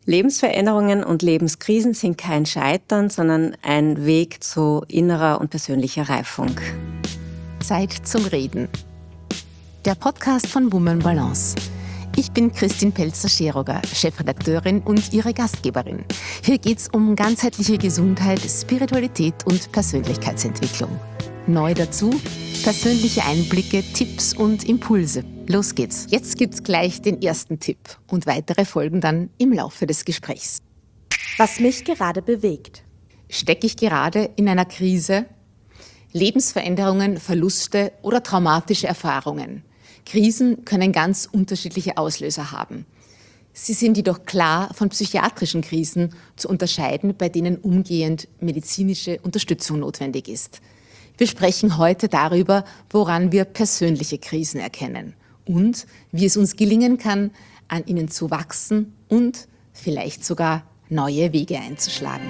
Lebensveränderungen und Lebenskrisen sind kein Scheitern, sondern ein Weg zu innerer und persönlicher Reifung. Zeit zum Reden. Der Podcast von Woman Balance. Ich bin Christine Pelzer-Scheroger, Chefredakteurin und Ihre Gastgeberin. Hier geht es um ganzheitliche Gesundheit, Spiritualität und Persönlichkeitsentwicklung. Neu dazu persönliche Einblicke, Tipps und Impulse. Los geht's. Jetzt gibt's gleich den ersten Tipp und weitere folgen dann im Laufe des Gesprächs. Was mich gerade bewegt. Stecke ich gerade in einer Krise? Lebensveränderungen, Verluste oder traumatische Erfahrungen. Krisen können ganz unterschiedliche Auslöser haben. Sie sind jedoch klar von psychiatrischen Krisen zu unterscheiden, bei denen umgehend medizinische Unterstützung notwendig ist. Wir sprechen heute darüber, woran wir persönliche Krisen erkennen und wie es uns gelingen kann, an ihnen zu wachsen und vielleicht sogar neue Wege einzuschlagen.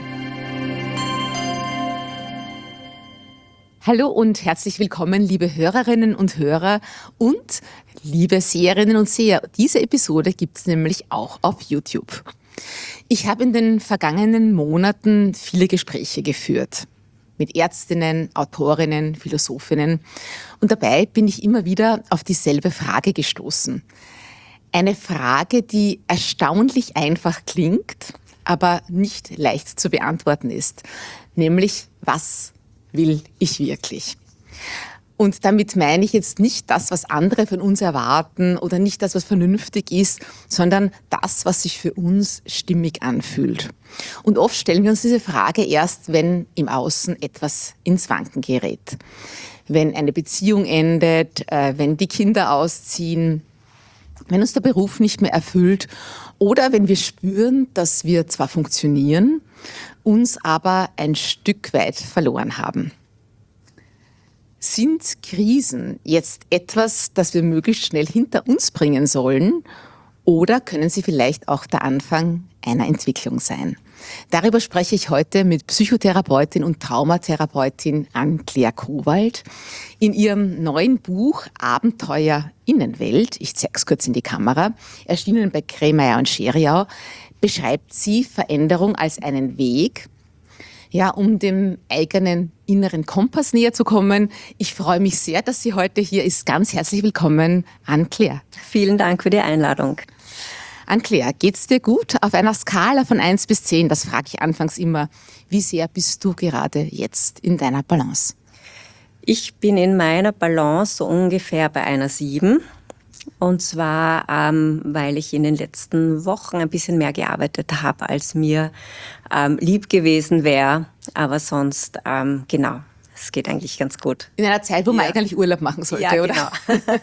Hallo und herzlich willkommen, liebe Hörerinnen und Hörer und liebe Seherinnen und Seher. Diese Episode gibt es nämlich auch auf YouTube. Ich habe in den vergangenen Monaten viele Gespräche geführt mit Ärztinnen, Autorinnen, Philosophinnen. Und dabei bin ich immer wieder auf dieselbe Frage gestoßen. Eine Frage, die erstaunlich einfach klingt, aber nicht leicht zu beantworten ist. Nämlich, was will ich wirklich? Und damit meine ich jetzt nicht das, was andere von uns erwarten oder nicht das, was vernünftig ist, sondern das, was sich für uns stimmig anfühlt. Und oft stellen wir uns diese Frage erst, wenn im Außen etwas ins Wanken gerät. Wenn eine Beziehung endet, wenn die Kinder ausziehen, wenn uns der Beruf nicht mehr erfüllt oder wenn wir spüren, dass wir zwar funktionieren, uns aber ein Stück weit verloren haben. Sind Krisen jetzt etwas, das wir möglichst schnell hinter uns bringen sollen? Oder können sie vielleicht auch der Anfang einer Entwicklung sein? Darüber spreche ich heute mit Psychotherapeutin und Traumatherapeutin Anne-Claire Kowald. In ihrem neuen Buch Abenteuer Innenwelt, ich zeige es kurz in die Kamera, erschienen bei Kremeyer und Scheriau, beschreibt sie Veränderung als einen Weg, ja, um dem eigenen inneren Kompass näher zu kommen. Ich freue mich sehr, dass sie heute hier ist. Ganz herzlich willkommen, Anne-Claire. Vielen Dank für die Einladung. Anne-Claire, geht's dir gut? Auf einer Skala von 1 bis 10, das frage ich anfangs immer, wie sehr bist du gerade jetzt in deiner Balance? Ich bin in meiner Balance so ungefähr bei einer 7. Und zwar, weil ich in den letzten Wochen ein bisschen mehr gearbeitet habe, als mir lieb gewesen wäre. Aber sonst, genau, es geht eigentlich ganz gut. In einer Zeit, wo man eigentlich Urlaub machen sollte, ja, oder? Genau.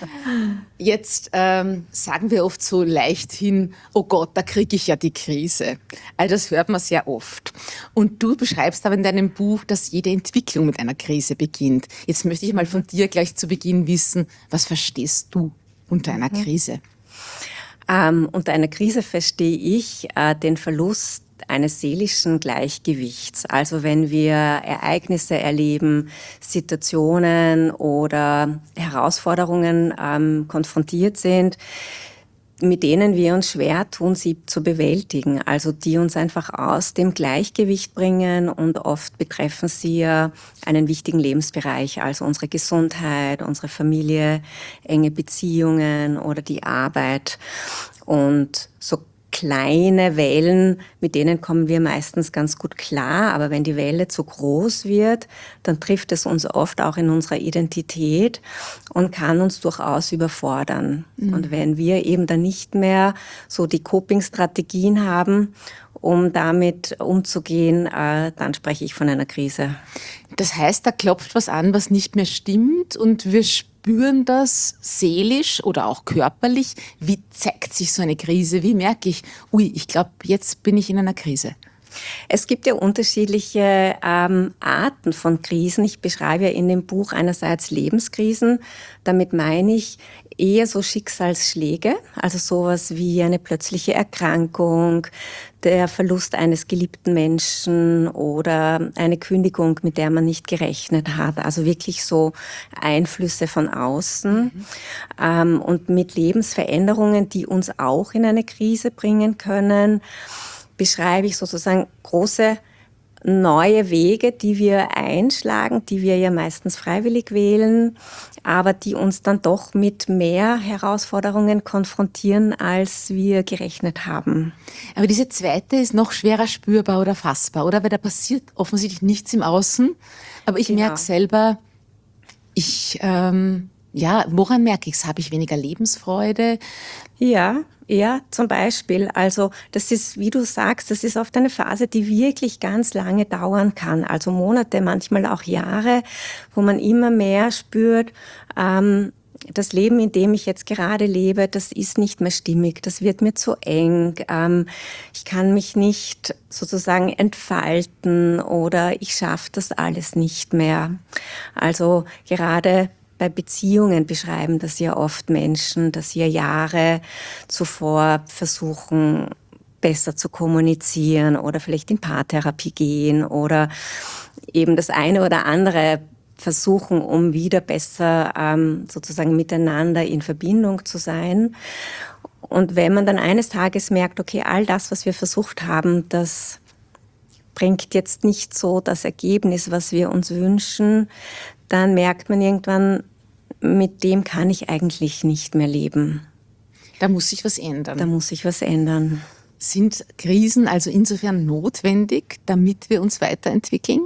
Jetzt sagen wir oft so leichthin, oh Gott, da kriege ich ja die Krise. Also das hört man sehr oft. Und du beschreibst aber in deinem Buch, dass jede Entwicklung mit einer Krise beginnt. Jetzt möchte ich mal von dir gleich zu Beginn wissen, was verstehst du unter einer Krise? Unter einer Krise verstehe ich den Verlust eines seelischen Gleichgewichts. Also wenn wir Ereignisse erleben, Situationen oder Herausforderungen konfrontiert sind, mit denen wir uns schwer tun, sie zu bewältigen. Also die uns einfach aus dem Gleichgewicht bringen und oft betreffen sie ja einen wichtigen Lebensbereich, also unsere Gesundheit, unsere Familie, enge Beziehungen oder die Arbeit. Und so kleine Wellen, mit denen kommen wir meistens ganz gut klar, aber wenn die Welle zu groß wird, dann trifft es uns oft auch in unserer Identität und kann uns durchaus überfordern. Und wenn wir eben dann nicht mehr so die Coping-Strategien haben, um damit umzugehen, dann spreche ich von einer Krise. Das heißt, da klopft was an, was nicht mehr stimmt und wir spüren das seelisch oder auch körperlich. Wie zeigt sich so eine Krise? Wie merke ich, ui, ich glaube, jetzt bin ich in einer Krise? Es gibt ja unterschiedliche Arten von Krisen. Ich beschreibe ja in dem Buch einerseits Lebenskrisen. Damit meine ich eher so Schicksalsschläge, also sowas wie eine plötzliche Erkrankung, der Verlust eines geliebten Menschen oder eine Kündigung, mit der man nicht gerechnet hat. Also wirklich so Einflüsse von außen und mit Lebensveränderungen, die uns auch in eine Krise bringen können, beschreibe ich sozusagen große neue Wege, die wir einschlagen, die wir ja meistens freiwillig wählen, aber die uns dann doch mit mehr Herausforderungen konfrontieren, als wir gerechnet haben. Aber diese zweite ist noch schwerer spürbar oder fassbar, oder? Weil da passiert offensichtlich nichts im Außen, aber ich merke selber, woran merke ich es? Habe ich weniger Lebensfreude? Ja, zum Beispiel. Also das ist, wie du sagst, das ist oft eine Phase, die wirklich ganz lange dauern kann. Also Monate, manchmal auch Jahre, wo man immer mehr spürt, das Leben, in dem ich jetzt gerade lebe, das ist nicht mehr stimmig, das wird mir zu eng, ich kann mich nicht sozusagen entfalten oder ich schaffe das alles nicht mehr. Also gerade bei Beziehungen beschreiben das ja oft Menschen, dass sie Jahre zuvor versuchen, besser zu kommunizieren oder vielleicht in Paartherapie gehen oder eben das eine oder andere versuchen, um wieder besser sozusagen miteinander in Verbindung zu sein. Und wenn man dann eines Tages merkt, okay, all das, was wir versucht haben, das bringt jetzt nicht so das Ergebnis, was wir uns wünschen, dann merkt man irgendwann, mit dem kann ich eigentlich nicht mehr leben. Da muss sich was ändern. Da muss sich was ändern. Sind Krisen also insofern notwendig, damit wir uns weiterentwickeln?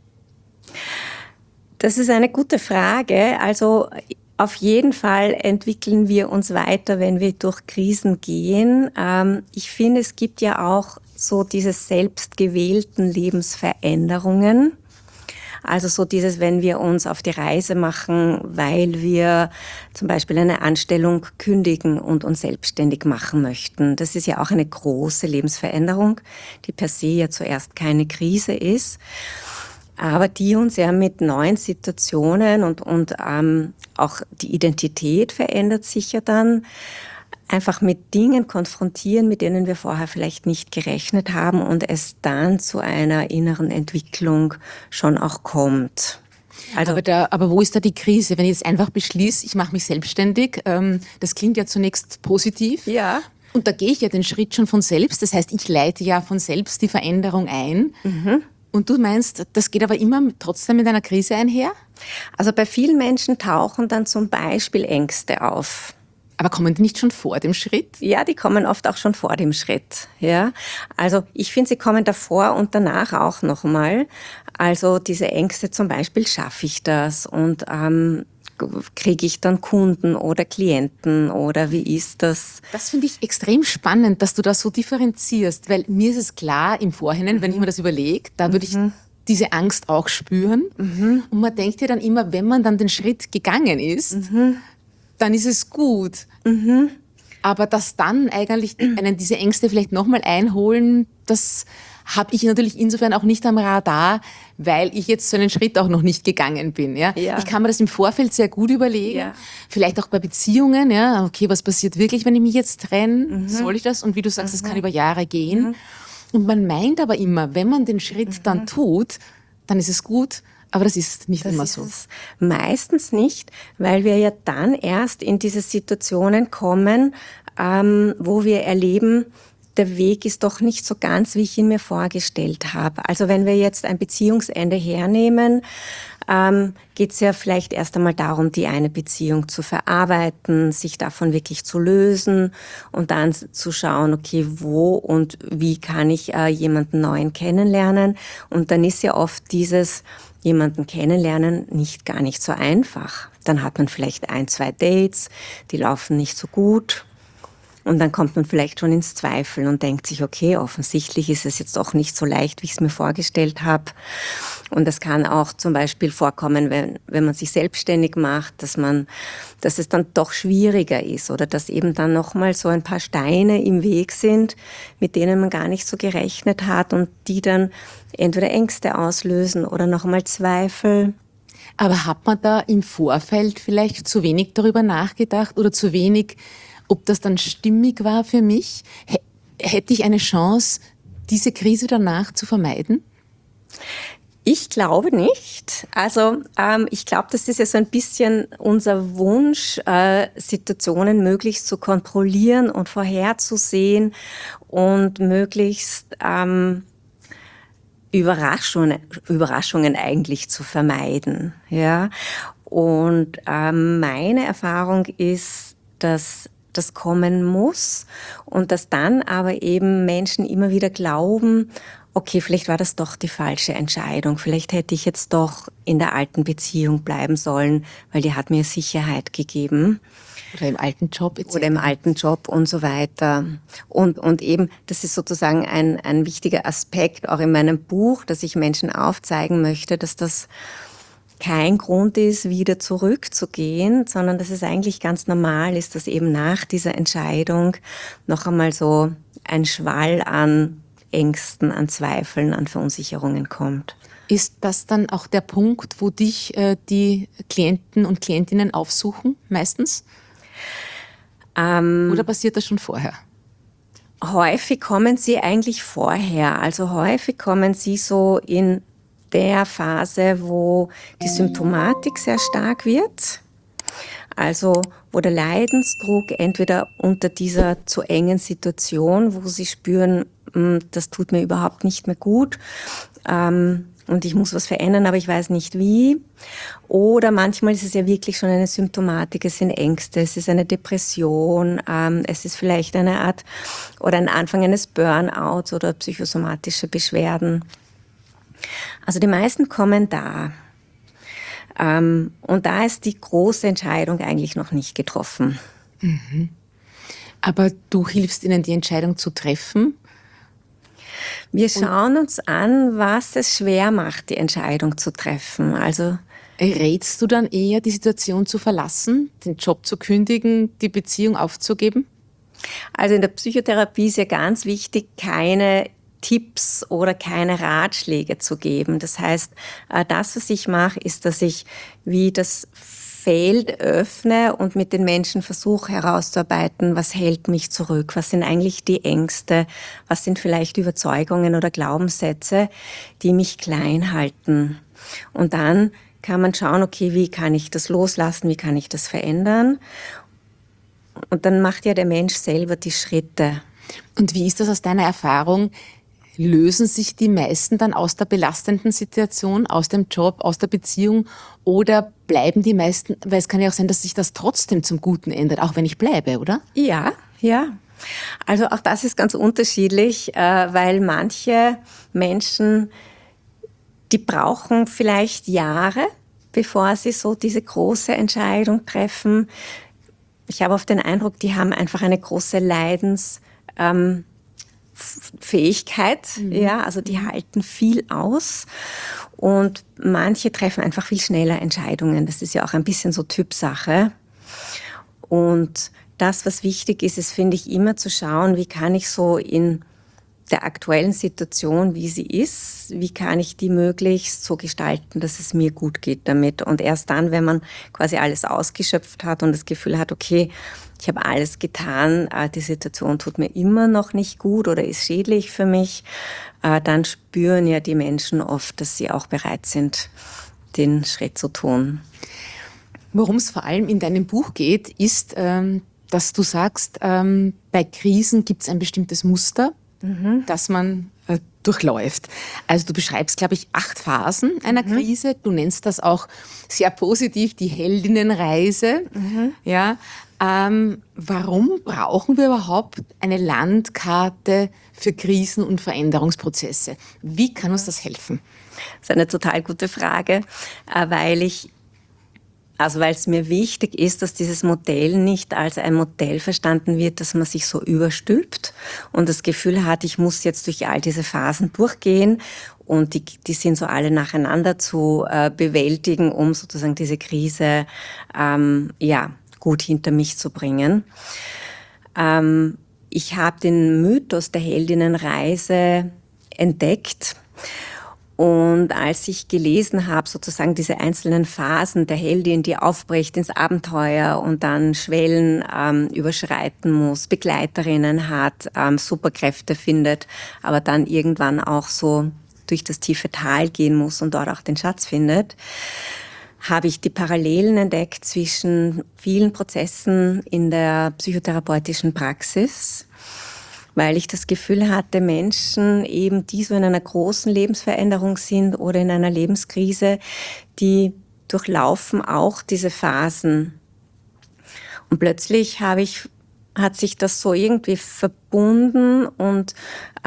Das ist eine gute Frage. Also auf jeden Fall entwickeln wir uns weiter, wenn wir durch Krisen gehen. Ich finde, es gibt ja auch so diese selbstgewählten Lebensveränderungen. Also so dieses, wenn wir uns auf die Reise machen, weil wir zum Beispiel eine Anstellung kündigen und uns selbstständig machen möchten. Das ist ja auch eine große Lebensveränderung, die per se ja zuerst keine Krise ist, aber die uns ja mit neuen Situationen und auch die Identität verändert sich ja dann, einfach mit Dingen konfrontieren, mit denen wir vorher vielleicht nicht gerechnet haben und es dann zu einer inneren Entwicklung schon auch kommt. Also aber wo ist da die Krise? Wenn ich jetzt einfach beschließe, ich mache mich selbstständig, das klingt ja zunächst positiv. Ja. Und da gehe ich ja den Schritt schon von selbst. Das heißt, ich leite ja von selbst die Veränderung ein. Und du meinst, das geht aber immer trotzdem mit einer Krise einher? Also bei vielen Menschen tauchen dann zum Beispiel Ängste auf. Aber kommen die nicht schon vor dem Schritt? Ja, die kommen oft auch schon vor dem Schritt. Ja, also ich finde, sie kommen davor und danach auch nochmal. Also diese Ängste zum Beispiel, schaffe ich das und kriege ich dann Kunden oder Klienten oder wie ist das? Das finde ich extrem spannend, dass du das so differenzierst, weil mir ist es klar im Vorhinein, wenn ich mir das überlege, da würde ich diese Angst auch spüren. Und man denkt ja dann immer, wenn man dann den Schritt gegangen ist, dann ist es gut. Aber dass dann eigentlich einen diese Ängste vielleicht nochmal einholen, das habe ich natürlich insofern auch nicht am Radar, weil ich jetzt so einen Schritt auch noch nicht gegangen bin. Ja? Ja. Ich kann mir das im Vorfeld sehr gut überlegen. Ja. Vielleicht auch bei Beziehungen. Ja? Okay, was passiert wirklich, wenn ich mich jetzt trenne? Soll ich das? Und wie du sagst, das kann über Jahre gehen. Und man meint aber immer, wenn man den Schritt dann tut, dann ist es gut. Aber das ist nicht immer so. Das ist es meistens nicht, weil wir ja dann erst in diese Situationen kommen, wo wir erleben, der Weg ist doch nicht so ganz, wie ich ihn mir vorgestellt habe. Also wenn wir jetzt ein Beziehungsende hernehmen, geht es ja vielleicht erst einmal darum, die eine Beziehung zu verarbeiten, sich davon wirklich zu lösen und dann zu schauen, okay, wo und wie kann ich jemanden Neuen kennenlernen. Und dann ist ja oft dieses jemanden kennenlernen gar nicht so einfach. Dann hat man vielleicht 1, 2 Dates, die laufen nicht so gut. Und dann kommt man vielleicht schon ins Zweifeln und denkt sich, okay, offensichtlich ist es jetzt doch nicht so leicht, wie ich es mir vorgestellt habe. Und das kann auch zum Beispiel vorkommen, wenn man sich selbstständig macht, dass es dann doch schwieriger ist oder dass eben dann nochmal so ein paar Steine im Weg sind, mit denen man gar nicht so gerechnet hat und die dann entweder Ängste auslösen oder nochmal Zweifel. Aber hat man da im Vorfeld vielleicht zu wenig darüber nachgedacht oder zu wenig, ob das dann stimmig war für mich? Hätte ich eine Chance, diese Krise danach zu vermeiden? Ich glaube nicht. Also ich glaube, das ist ja so ein bisschen unser Wunsch, Situationen möglichst zu kontrollieren und vorherzusehen und möglichst Überraschungen eigentlich zu vermeiden. Ja? Und meine Erfahrung ist, dass das kommen muss und dass dann aber eben Menschen immer wieder glauben, okay, vielleicht war das doch die falsche Entscheidung. Vielleicht hätte ich jetzt doch in der alten Beziehung bleiben sollen, weil die hat mir Sicherheit gegeben. Oder im alten Job etc. Oder im alten Job und so weiter. Und eben, das ist sozusagen ein wichtiger Aspekt auch in meinem Buch, dass ich Menschen aufzeigen möchte, dass das kein Grund ist, wieder zurückzugehen, sondern dass es eigentlich ganz normal ist, dass eben nach dieser Entscheidung noch einmal so ein Schwall an Ängsten, an Zweifeln, an Verunsicherungen kommt. Ist das dann auch der Punkt, wo dich die Klienten und Klientinnen aufsuchen, meistens? Oder passiert das schon vorher? Häufig kommen sie eigentlich vorher. Also häufig kommen sie so in der Phase, wo die Symptomatik sehr stark wird. Also wo der Leidensdruck entweder unter dieser zu engen Situation, wo sie spüren, das tut mir überhaupt nicht mehr gut und ich muss was verändern, aber ich weiß nicht wie. Oder manchmal ist es ja wirklich schon eine Symptomatik, es sind Ängste, es ist eine Depression, es ist vielleicht eine Art oder ein Anfang eines Burnouts oder psychosomatische Beschwerden. Also die meisten kommen da. Und da ist die große Entscheidung eigentlich noch nicht getroffen. Mhm. Aber du hilfst ihnen, die Entscheidung zu treffen? Wir schauen uns an, was es schwer macht, die Entscheidung zu treffen. Also rätst du dann eher, die Situation zu verlassen, den Job zu kündigen, die Beziehung aufzugeben? Also in der Psychotherapie ist ja ganz wichtig, keine Tipps oder keine Ratschläge zu geben. Das heißt, das, was ich mache, ist, dass ich wie das Feld öffne und mit den Menschen versuche herauszuarbeiten, was hält mich zurück, was sind eigentlich die Ängste, was sind vielleicht Überzeugungen oder Glaubenssätze, die mich klein halten. Und dann kann man schauen, okay, wie kann ich das loslassen, wie kann ich das verändern? Und dann macht ja der Mensch selber die Schritte. Und wie ist das aus deiner Erfahrung? Lösen sich die meisten dann aus der belastenden Situation, aus dem Job, aus der Beziehung oder bleiben die meisten, weil es kann ja auch sein, dass sich das trotzdem zum Guten ändert, auch wenn ich bleibe, oder? Ja. Also auch das ist ganz unterschiedlich, weil manche Menschen, die brauchen vielleicht Jahre, bevor sie so diese große Entscheidung treffen. Ich habe oft den Eindruck, die haben einfach eine große Fähigkeit, ja, also die halten viel aus und manche treffen einfach viel schneller Entscheidungen. Das ist ja auch ein bisschen so Typsache. Und das, was wichtig ist, ist, finde ich, immer zu schauen, wie kann ich so in der aktuellen Situation, wie sie ist, wie kann ich die möglichst so gestalten, dass es mir gut geht damit. Und erst dann, wenn man quasi alles ausgeschöpft hat und das Gefühl hat, okay, ich habe alles getan, die Situation tut mir immer noch nicht gut oder ist schädlich für mich, dann spüren ja die Menschen oft, dass sie auch bereit sind, den Schritt zu tun. Worum es vor allem in deinem Buch geht, ist, dass du sagst, bei Krisen gibt es ein bestimmtes Muster, das man durchläuft. Also du beschreibst, glaube ich, 8 Phasen einer Krise. Du nennst das auch sehr positiv die Heldinnenreise. Ja. Warum brauchen wir überhaupt eine Landkarte für Krisen- und Veränderungsprozesse? Wie kann uns das helfen? Das ist eine total gute Frage, weil ich Also weil es mir wichtig ist, dass dieses Modell nicht als ein Modell verstanden wird, dass man sich so überstülpt und das Gefühl hat, ich muss jetzt durch all diese Phasen durchgehen und die sind so alle nacheinander zu bewältigen, um sozusagen diese Krise gut hinter mich zu bringen. Ich habe den Mythos der Heldinnenreise entdeckt. Und als ich gelesen habe, sozusagen diese einzelnen Phasen der Heldin, die aufbricht ins Abenteuer und dann Schwellen überschreiten muss, Begleiterinnen hat, Superkräfte findet, aber dann irgendwann auch so durch das tiefe Tal gehen muss und dort auch den Schatz findet, habe ich die Parallelen entdeckt zwischen vielen Prozessen in der psychotherapeutischen Praxis, weil ich das Gefühl hatte, Menschen eben, die so in einer großen Lebensveränderung sind oder in einer Lebenskrise, die durchlaufen auch diese Phasen. Und plötzlich hat sich das so irgendwie verbunden und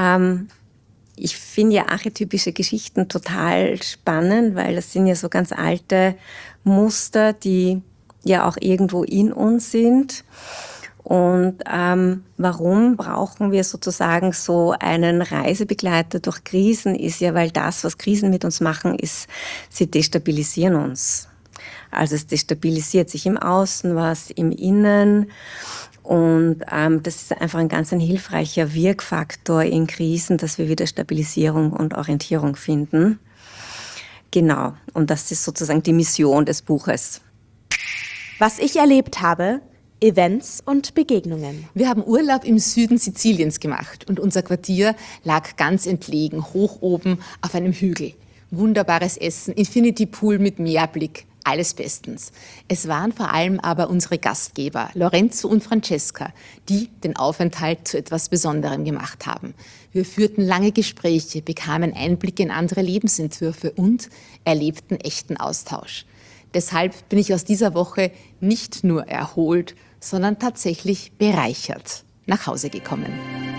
ich finde ja archetypische Geschichten total spannend, weil das sind ja so ganz alte Muster, die ja auch irgendwo in uns sind. Und warum brauchen wir sozusagen so einen Reisebegleiter durch Krisen, ist ja, weil das, was Krisen mit uns machen, ist, sie destabilisieren uns. Also es destabilisiert sich im Außen was, im Innen. Und das ist einfach ein ganz hilfreicher Wirkfaktor in Krisen, dass wir wieder Stabilisierung und Orientierung finden. Genau, und das ist sozusagen die Mission des Buches. Was ich erlebt habe: Events und Begegnungen. Wir haben Urlaub im Süden Siziliens gemacht und unser Quartier lag ganz entlegen, hoch oben auf einem Hügel. Wunderbares Essen, Infinity Pool mit Meerblick, alles bestens. Es waren vor allem aber unsere Gastgeber, Lorenzo und Francesca, die den Aufenthalt zu etwas Besonderem gemacht haben. Wir führten lange Gespräche, bekamen Einblicke in andere Lebensentwürfe und erlebten echten Austausch. Deshalb bin ich aus dieser Woche nicht nur erholt, sondern tatsächlich bereichert nach Hause gekommen.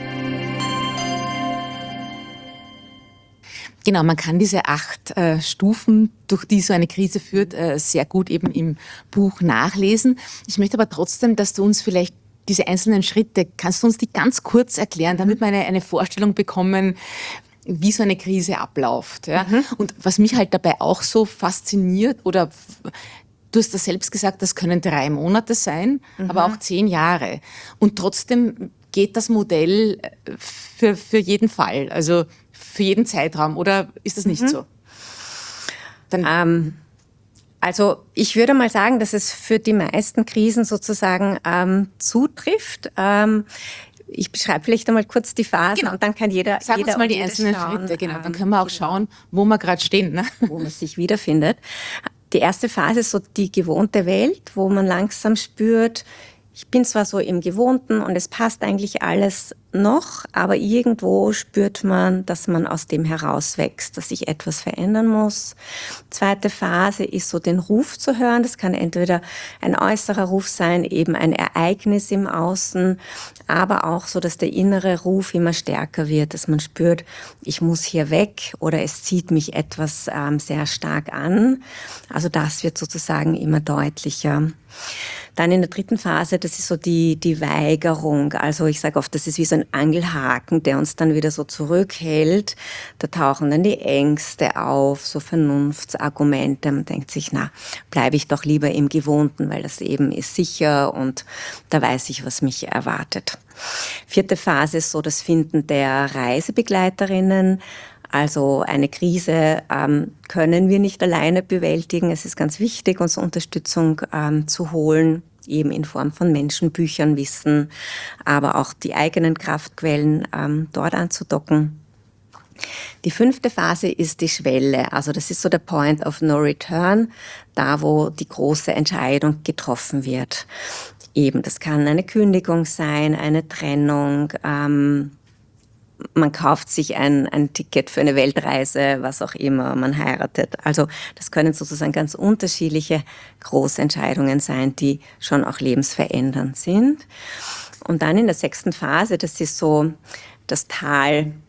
Genau, man kann diese 8 Stufen, durch die so eine Krise führt, sehr gut eben im Buch nachlesen. Ich möchte aber trotzdem, dass du uns vielleicht diese einzelnen Schritte, kannst du uns die ganz kurz erklären, damit wir eine Vorstellung bekommen, wie so eine Krise abläuft. Ja? Und was mich halt dabei auch so fasziniert, oder du hast das selbst gesagt, das können 3 Monate sein, aber auch 10 Jahre. Und trotzdem geht das Modell für jeden Fall, also für jeden Zeitraum, oder ist das nicht so? Also ich würde mal sagen, dass es für die meisten Krisen sozusagen zutrifft. Ich beschreibe vielleicht einmal kurz die Phasen, genau. Und dann kann jeder Sag uns mal die einzelnen Schritte, genau. Dann können wir auch schauen, wo wir gerade stehen. Ne? Wo man sich wiederfindet. Die erste Phase ist so die gewohnte Welt, wo man langsam spürt, ich bin zwar so im Gewohnten und es passt eigentlich alles noch, aber irgendwo spürt man, dass man aus dem herauswächst, dass sich etwas verändern muss. Zweite Phase ist so den Ruf zu hören. Das kann entweder ein äußerer Ruf sein, eben ein Ereignis im Außen, aber auch so, dass der innere Ruf immer stärker wird, dass man spürt, ich muss hier weg oder es zieht mich etwas sehr stark an. Also das wird sozusagen immer deutlicher. Dann in der dritten Phase, das ist so die Weigerung. Also ich sage oft, das ist wie so ein Angelhaken, der uns dann wieder so zurückhält. Da tauchen dann die Ängste auf, so Vernunftsargumente. Man denkt sich, na, bleibe ich doch lieber im Gewohnten, weil das eben ist sicher und da weiß ich, was mich erwartet. Vierte Phase ist so das Finden der Reisebegleiterinnen. Also eine Krise können wir nicht alleine bewältigen. Es ist ganz wichtig, uns Unterstützung zu holen, eben in Form von Menschenbüchern, Wissen, aber auch die eigenen Kraftquellen dort anzudocken. Die 5. Phase ist die Schwelle. Also das ist so der Point of No Return, da wo die große Entscheidung getroffen wird. Eben, das kann eine Kündigung sein, eine Trennung, man kauft sich ein Ticket für eine Weltreise, was auch immer, man heiratet. Also das können sozusagen ganz unterschiedliche große Entscheidungen sein, die schon auch lebensverändernd sind. Und dann in der 6. Phase, das ist so das Tal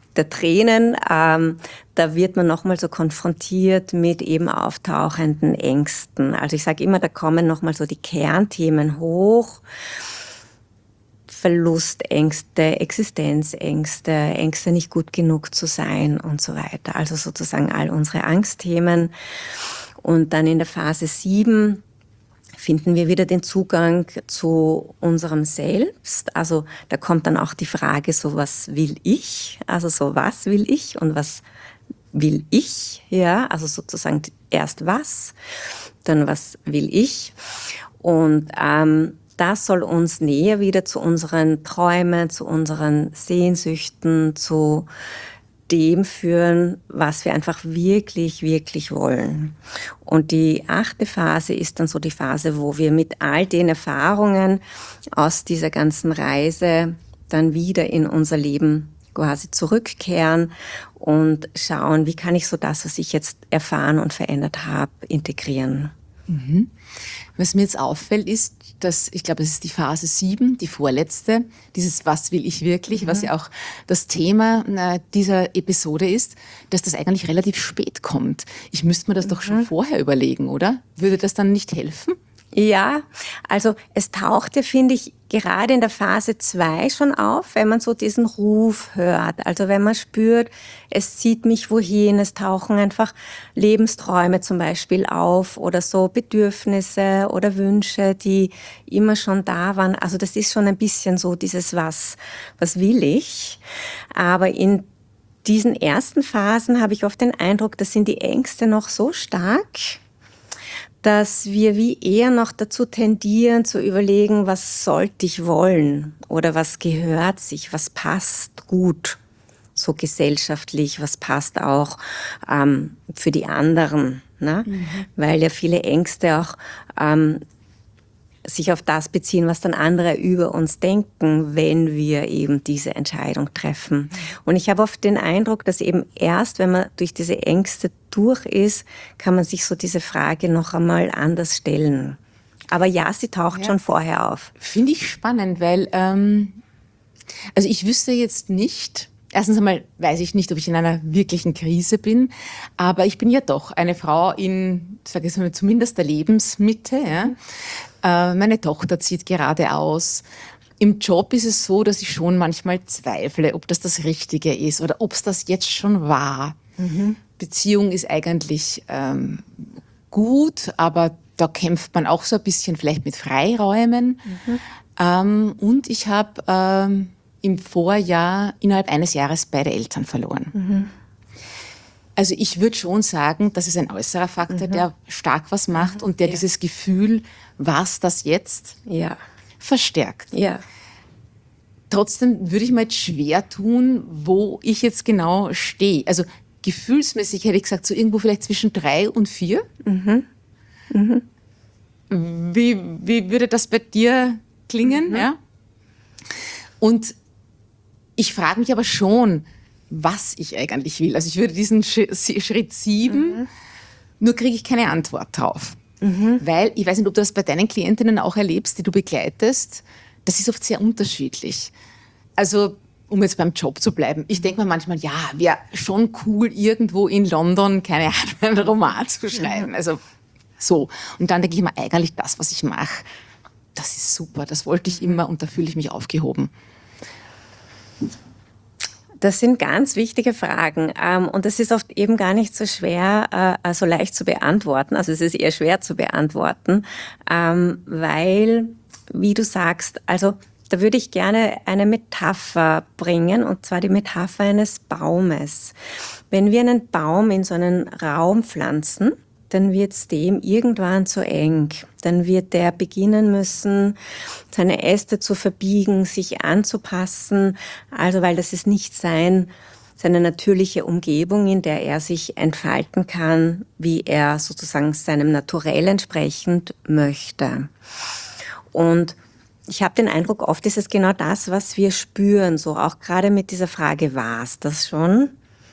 der Tränen, da wird man nochmal so konfrontiert mit eben auftauchenden Ängsten. Also ich sage immer, da kommen nochmal so die Kernthemen hoch. Verlustängste, Existenzängste, Ängste nicht gut genug zu sein und so weiter. Also sozusagen all unsere Angstthemen. Und dann in der Phase 7 finden wir wieder den Zugang zu unserem Selbst. Also da kommt dann auch die Frage, so was will ich? Also so was will ich und was will ich? Ja, also sozusagen erst was, dann was will ich? Und das soll uns näher wieder zu unseren Träumen, zu unseren Sehnsüchten, zu dem führen, was wir einfach wirklich, wirklich wollen. Und die 8. Phase ist dann so die Phase, wo wir mit all den Erfahrungen aus dieser ganzen Reise dann wieder in unser Leben quasi zurückkehren und schauen, wie kann ich so das, was ich jetzt erfahren und verändert habe, integrieren. Mhm. Was mir jetzt auffällt, ist, dass, ich glaube, es ist die Phase 7, die vorletzte, dieses Was will ich wirklich, was ja auch das Thema dieser Episode ist, dass das eigentlich relativ spät kommt. Ich müsste mir das doch schon vorher überlegen, oder? Würde das dann nicht helfen? Ja, also es tauchte, finde ich, gerade in der Phase 2 schon auf, wenn man so diesen Ruf hört. Also wenn man spürt, es zieht mich wohin, es tauchen einfach Lebensträume zum Beispiel auf oder so Bedürfnisse oder Wünsche, die immer schon da waren. Also das ist schon ein bisschen so dieses was will ich? Aber in diesen ersten Phasen habe ich oft den Eindruck, da sind die Ängste noch so stark, dass wir wie eher noch dazu tendieren zu überlegen, was sollte ich wollen oder was gehört sich, was passt gut, so gesellschaftlich, was passt auch für die anderen, ne? Weil ja viele Ängste auch sich auf das beziehen, was dann andere über uns denken, wenn wir eben diese Entscheidung treffen. Und ich habe oft den Eindruck, dass eben erst, wenn man durch diese Ängste durch ist, kann man sich so diese Frage noch einmal anders stellen. Aber ja, sie taucht schon vorher auf. Finde ich spannend, weil also ich wüsste jetzt nicht, erstens einmal weiß ich nicht, ob ich in einer wirklichen Krise bin, aber ich bin ja doch eine Frau in, sage ich mal, zumindest der Lebensmitte. Ja? Meine Tochter zieht gerade aus. Im Job ist es so, dass ich schon manchmal zweifle, ob das Richtige ist oder ob es das jetzt schon war. Beziehung ist eigentlich gut, aber da kämpft man auch so ein bisschen vielleicht mit Freiräumen. Und ich habe im Vorjahr innerhalb eines Jahres beide Eltern verloren. Also ich würde schon sagen, das ist ein äußerer Faktor, der stark was macht und der dieses Gefühl, was das jetzt, verstärkt. Ja. Trotzdem würde ich mir jetzt schwer tun, wo ich jetzt genau stehe. Also gefühlsmäßig hätte ich gesagt, so irgendwo vielleicht zwischen 3 und 4. Wie würde das bei dir klingen? Ja? Und ich frage mich aber schon, was ich eigentlich will. Also ich würde diesen Schritt 7, nur kriege ich keine Antwort drauf. Weil, ich weiß nicht, ob du das bei deinen Klientinnen auch erlebst, die du begleitest, das ist oft sehr unterschiedlich. Also, um jetzt beim Job zu bleiben, ich denke mir manchmal, ja, wäre schon cool, irgendwo in London, keine Ahnung, einen Roman zu schreiben. Also so. Und dann denke ich mir, eigentlich das, was ich mache, das ist super, das wollte ich immer und da fühle ich mich aufgehoben. Das sind ganz wichtige Fragen und das ist oft eben gar nicht so schwer, so leicht zu beantworten. Also es ist eher schwer zu beantworten, weil, wie du sagst, also da würde ich gerne eine Metapher bringen, und zwar die Metapher eines Baumes. Wenn wir einen Baum in so einen Raum pflanzen, dann wird es dem irgendwann zu eng. Dann wird der beginnen müssen, seine Äste zu verbiegen, sich anzupassen. Also weil das ist nicht seine natürliche Umgebung, in der er sich entfalten kann, wie er sozusagen seinem Naturell entsprechend möchte. Und ich habe den Eindruck, oft ist es genau das, was wir spüren, so auch gerade mit dieser Frage, war's das schon?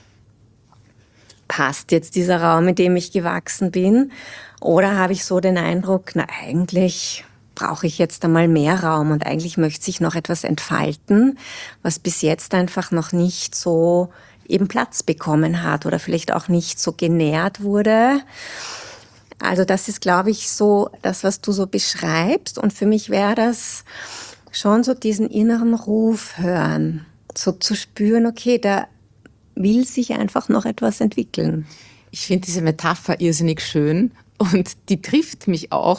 Passt jetzt dieser Raum, in dem ich gewachsen bin? Oder habe ich so den Eindruck, na eigentlich brauche ich jetzt einmal mehr Raum und eigentlich möchte sich noch etwas entfalten, was bis jetzt einfach noch nicht so eben Platz bekommen hat oder vielleicht auch nicht so genährt wurde. Also das ist, glaube ich, so das, was du so beschreibst. Und für mich wäre das schon so diesen inneren Ruf hören, so zu spüren, okay, da will sich einfach noch etwas entwickeln. Ich finde diese Metapher irrsinnig schön und die trifft mich auch,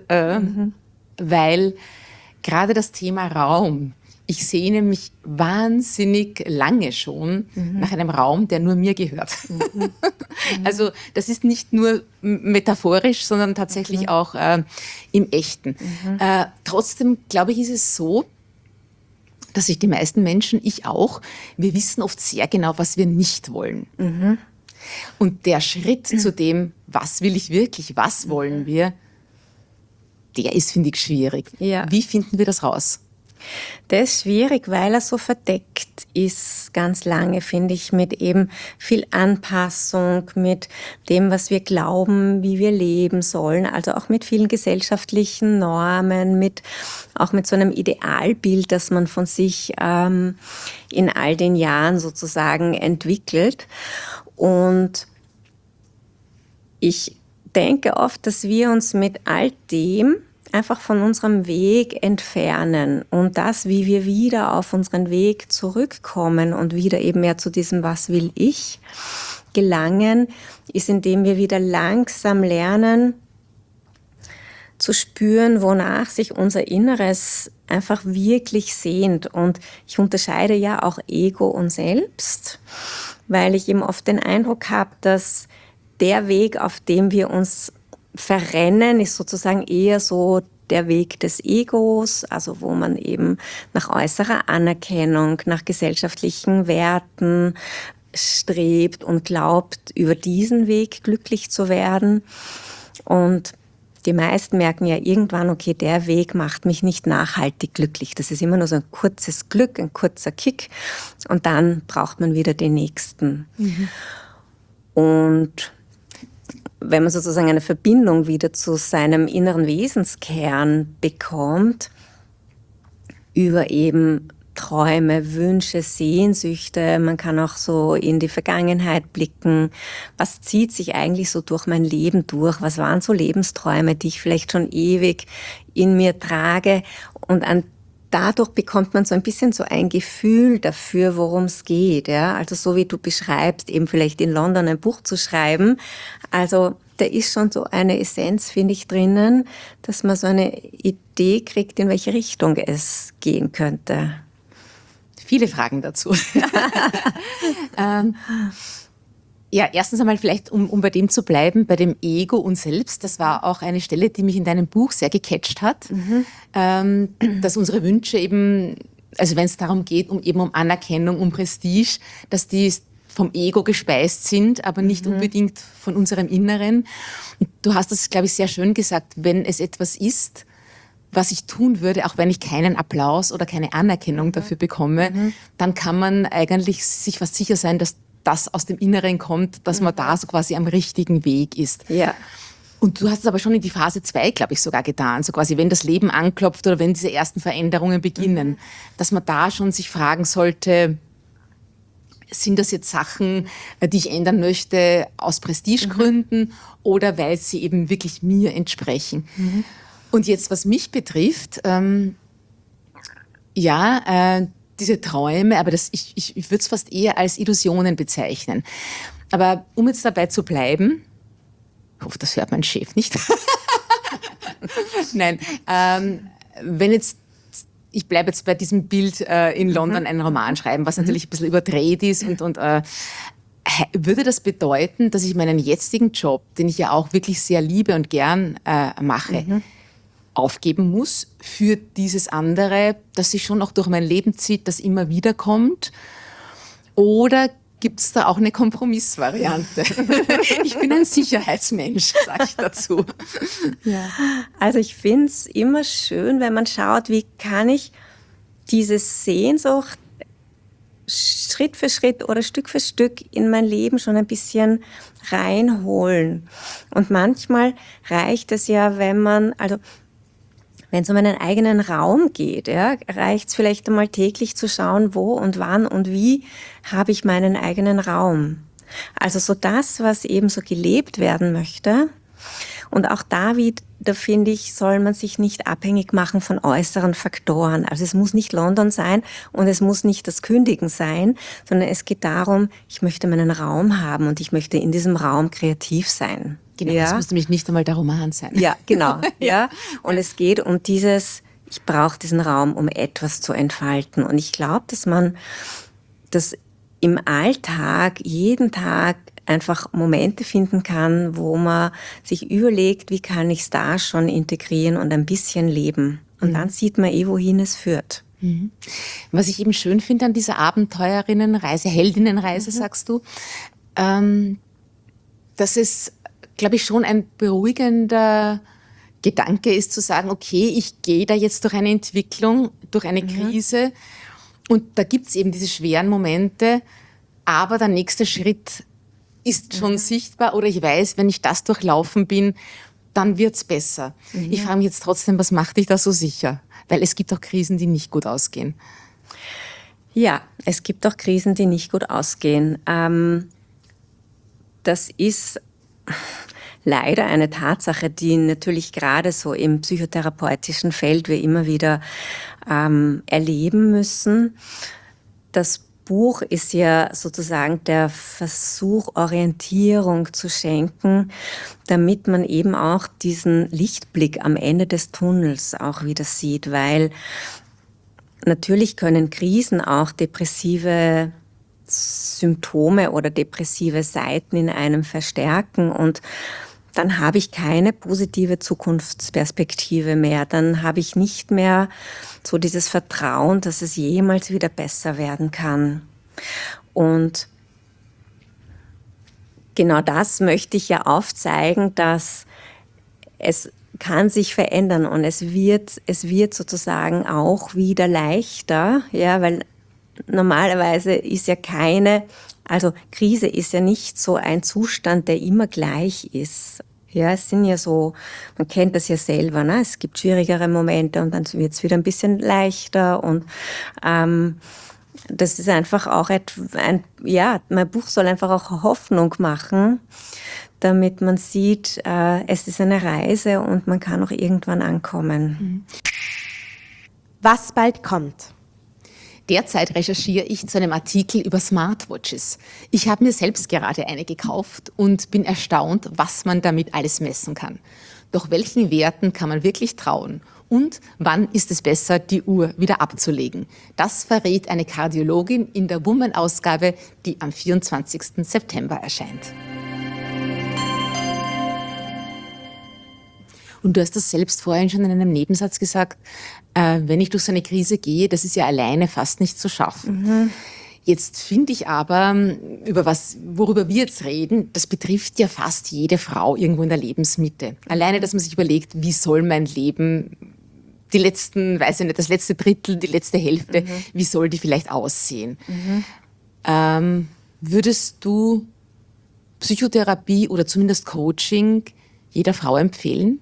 weil gerade das Thema Raum, ich sehne mich wahnsinnig lange schon nach einem Raum, der nur mir gehört. Also das ist nicht nur metaphorisch, sondern tatsächlich auch im Echten. Trotzdem, glaube ich, ist es so, dass sich die meisten Menschen, ich auch, wir wissen oft sehr genau, was wir nicht wollen. Und der Schritt zu dem, was will ich wirklich, was wollen wir, der ist, finde ich, schwierig. Ja. Wie finden wir das raus? Das ist schwierig, weil er so verdeckt ist, ganz lange, finde ich, mit eben viel Anpassung, mit dem, was wir glauben, wie wir leben sollen, also auch mit vielen gesellschaftlichen Normen, auch mit so einem Idealbild, das man von sich in all den Jahren sozusagen entwickelt. Und ich denke oft, dass wir uns mit all dem einfach von unserem Weg entfernen und das, wie wir wieder auf unseren Weg zurückkommen und wieder eben mehr zu diesem Was will ich gelangen, ist, indem wir wieder langsam lernen zu spüren, wonach sich unser Inneres einfach wirklich sehnt. Und ich unterscheide ja auch Ego und Selbst, weil ich eben oft den Eindruck habe, dass der Weg, auf dem wir uns verrennen, ist sozusagen eher so der Weg des Egos, also wo man eben nach äußerer Anerkennung, nach gesellschaftlichen Werten strebt und glaubt, über diesen Weg glücklich zu werden. Und die meisten merken ja irgendwann, okay, der Weg macht mich nicht nachhaltig glücklich. Das ist immer nur so ein kurzes Glück, ein kurzer Kick und dann braucht man wieder den nächsten. Und wenn man sozusagen eine Verbindung wieder zu seinem inneren Wesenskern bekommt, über eben Träume, Wünsche, Sehnsüchte, man kann auch so in die Vergangenheit blicken, was zieht sich eigentlich so durch mein Leben durch, was waren so Lebensträume, die ich vielleicht schon ewig in mir trage und dadurch bekommt man so ein bisschen so ein Gefühl dafür, worum es geht. Ja? Also so wie du beschreibst, eben vielleicht in London ein Buch zu schreiben. Also da ist schon so eine Essenz, finde ich, drinnen, dass man so eine Idee kriegt, in welche Richtung es gehen könnte. Viele Fragen dazu. Ja, erstens einmal vielleicht, um bei dem zu bleiben, bei dem Ego und Selbst, das war auch eine Stelle, die mich in deinem Buch sehr gecatcht hat, dass unsere Wünsche eben, also wenn es darum geht, um Anerkennung, um Prestige, dass die vom Ego gespeist sind, aber nicht unbedingt von unserem Inneren. Und du hast das, glaube ich, sehr schön gesagt, wenn es etwas ist, was ich tun würde, auch wenn ich keinen Applaus oder keine Anerkennung dafür bekomme, dann kann man eigentlich sich fast sicher sein, dass das aus dem Inneren kommt, dass man da so quasi am richtigen Weg ist. Ja. Und du hast es aber schon in die Phase 2, glaube ich, sogar getan. So quasi, wenn das Leben anklopft oder wenn diese ersten Veränderungen beginnen, dass man da schon sich fragen sollte, sind das jetzt Sachen, die ich ändern möchte aus Prestigegründen oder weil sie eben wirklich mir entsprechen? Und jetzt, was mich betrifft, diese Träume, aber ich würde es fast eher als Illusionen bezeichnen. Aber um jetzt dabei zu bleiben, ich hoffe, das hört mein Chef nicht. Nein, wenn jetzt, ich bleibe jetzt bei diesem Bild in London einen Roman schreiben, was natürlich ein bisschen überdreht ist und würde das bedeuten, dass ich meinen jetzigen Job, den ich ja auch wirklich sehr liebe und gern mache, aufgeben muss für dieses andere, das sich schon noch durch mein Leben zieht, das immer wieder kommt? Oder gibt es da auch eine Kompromissvariante? Ich bin ein Sicherheitsmensch, sage ich dazu. Ja. Also ich finde es immer schön, wenn man schaut, wie kann ich diese Sehnsucht Schritt für Schritt oder Stück für Stück in mein Leben schon ein bisschen reinholen. Und manchmal reicht es ja, wenn man, also Wenn es um einen eigenen Raum geht, ja, reicht es vielleicht einmal täglich zu schauen, wo und wann und wie habe ich meinen eigenen Raum. Also so das, was eben so gelebt werden möchte. Und auch da finde ich, soll man sich nicht abhängig machen von äußeren Faktoren. Also es muss nicht London sein und es muss nicht das Kündigen sein, sondern es geht darum, ich möchte meinen Raum haben und ich möchte in diesem Raum kreativ sein. Genau, das muss nämlich nicht einmal der Roman sein. Ja, genau. Ja. Und es geht um dieses, ich brauche diesen Raum, um etwas zu entfalten. Und ich glaube, dass man das im Alltag, jeden Tag einfach Momente finden kann, wo man sich überlegt, wie kann ich es da schon integrieren und ein bisschen leben. Und dann sieht man wohin es führt. Was ich eben schön finde an dieser Abenteuerinnenreise, Heldinnenreise, sagst du, dass es, glaube ich, schon ein beruhigender Gedanke ist, zu sagen, okay, ich gehe da jetzt durch eine Entwicklung, durch eine Krise und da gibt es eben diese schweren Momente, aber der nächste Schritt ist schon sichtbar oder ich weiß, wenn ich das durchlaufen bin, dann wird's besser. Ich frage mich jetzt trotzdem, was macht dich da so sicher? Weil es gibt auch Krisen, die nicht gut ausgehen. Ja, es gibt auch Krisen, die nicht gut ausgehen. Das ist leider eine Tatsache, die natürlich gerade so im psychotherapeutischen Feld wir immer wieder erleben müssen. Das Buch ist ja sozusagen der Versuch, Orientierung zu schenken, damit man eben auch diesen Lichtblick am Ende des Tunnels auch wieder sieht, weil natürlich können Krisen auch depressive Symptome oder depressive Seiten in einem verstärken und dann habe ich keine positive Zukunftsperspektive mehr. Dann habe ich nicht mehr so dieses Vertrauen, dass es jemals wieder besser werden kann. Und genau das möchte ich ja aufzeigen, dass es kann sich verändern und es wird sozusagen auch wieder leichter, ja, weil normalerweise ist ja also Krise ist ja nicht so ein Zustand, der immer gleich ist. Ja, es sind ja so, man kennt das ja selber, ne? Es gibt schwierigere Momente und dann wird es wieder ein bisschen leichter und das ist einfach auch mein Buch soll einfach auch Hoffnung machen, damit man sieht, es ist eine Reise und man kann auch irgendwann ankommen. Was bald kommt. Derzeit recherchiere ich zu einem Artikel über Smartwatches. Ich habe mir selbst gerade eine gekauft und bin erstaunt, was man damit alles messen kann. Doch welchen Werten kann man wirklich trauen? Und wann ist es besser, die Uhr wieder abzulegen? Das verrät eine Kardiologin in der Woman-Ausgabe, die am 24. September erscheint. Und du hast das selbst vorhin schon in einem Nebensatz gesagt, wenn ich durch so eine Krise gehe, das ist ja alleine fast nicht zu schaffen. Jetzt finde ich aber, worüber wir jetzt reden, das betrifft ja fast jede Frau irgendwo in der Lebensmitte. Alleine, dass man sich überlegt, wie soll mein Leben, das letzte Drittel, die letzte Hälfte, wie soll die vielleicht aussehen? Würdest du Psychotherapie oder zumindest Coaching jeder Frau empfehlen?